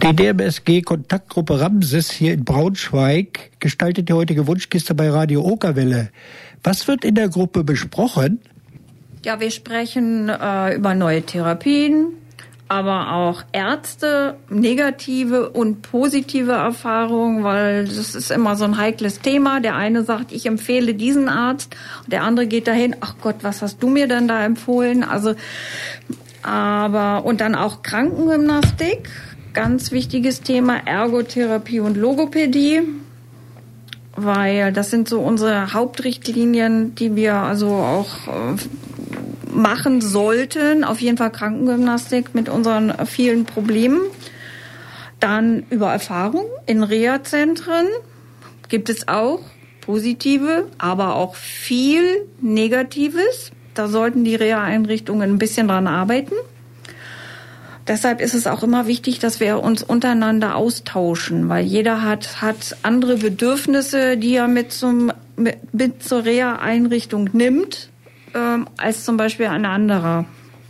Die DMSG-Kontaktgruppe Ramses hier in Braunschweig gestaltet die heutige Wunschkiste bei Radio Okerwelle. Was wird in der Gruppe besprochen? Ja, wir sprechen über neue Therapien, aber auch Ärzte, negative und positive Erfahrungen, weil das ist immer so ein heikles Thema. Der eine sagt, ich empfehle diesen Arzt, der andere geht dahin, ach Gott, was hast du mir denn da empfohlen? Also, und dann auch Krankengymnastik, ganz wichtiges Thema, Ergotherapie und Logopädie, weil das sind so unsere Hauptrichtlinien, die wir also auch machen sollten. Auf jeden Fall Krankengymnastik mit unseren vielen Problemen. Dann über Erfahrung in Reha-Zentren gibt es auch positive, aber auch viel Negatives. Da sollten die Reha-Einrichtungen ein bisschen dran arbeiten. Deshalb ist es auch immer wichtig, dass wir uns untereinander austauschen, weil jeder hat andere Bedürfnisse, die er mit zur Reha-Einrichtung nimmt, als zum Beispiel ein anderer.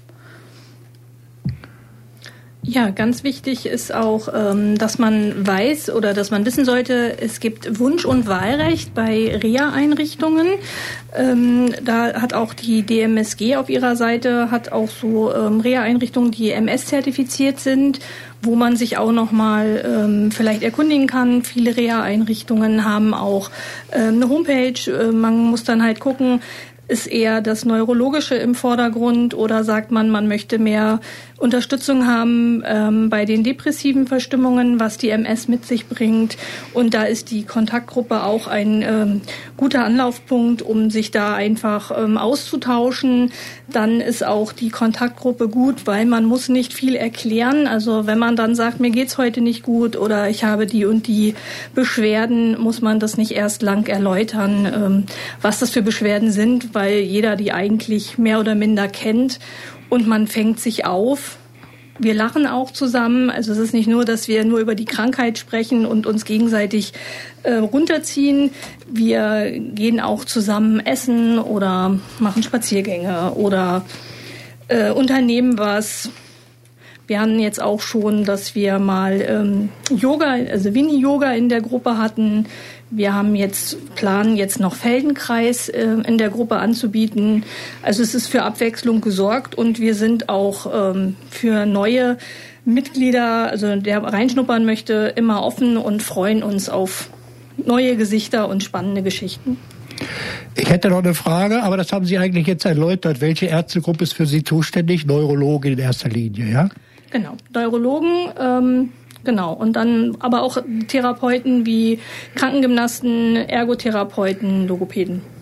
Ja, ganz wichtig ist auch, dass man weiß oder dass man wissen sollte, es gibt Wunsch- und Wahlrecht bei Reha-Einrichtungen. Da hat auch die DMSG auf ihrer Seite, hat auch so Reha-Einrichtungen, die MS-zertifiziert sind, wo man sich auch nochmal vielleicht erkundigen kann. Viele Reha-Einrichtungen haben auch eine Homepage. Man muss dann halt gucken, ist eher das Neurologische im Vordergrund oder sagt man, man möchte mehr Unterstützung haben bei den depressiven Verstimmungen, was die MS mit sich bringt. Und da ist die Kontaktgruppe auch ein guter Anlaufpunkt, um sich da einfach auszutauschen. Dann ist auch die Kontaktgruppe gut, weil man muss nicht viel erklären. Also wenn man dann sagt, mir geht's heute nicht gut oder ich habe die und die Beschwerden, muss man das nicht erst lang erläutern, was das für Beschwerden sind, weil jeder die eigentlich mehr oder minder kennt. Und man fängt sich auf. Wir lachen auch zusammen. Also es ist nicht nur, dass wir nur über die Krankheit sprechen und uns gegenseitig runterziehen. Wir gehen auch zusammen essen oder machen Spaziergänge oder unternehmen was. Wir hatten jetzt auch schon, dass wir mal Yoga, also Winnie-Yoga in der Gruppe hatten. Wir planen jetzt noch Feldenkreis in der Gruppe anzubieten. Also es ist für Abwechslung gesorgt und wir sind auch für neue Mitglieder, also der reinschnuppern möchte, immer offen und freuen uns auf neue Gesichter und spannende Geschichten. Ich hätte noch eine Frage, aber das haben Sie eigentlich jetzt erläutert. Welche Ärztegruppe ist für Sie zuständig? Neurologen in erster Linie, ja? Genau, Neurologen, genau. Und dann aber auch Therapeuten wie Krankengymnasten, Ergotherapeuten, Logopäden.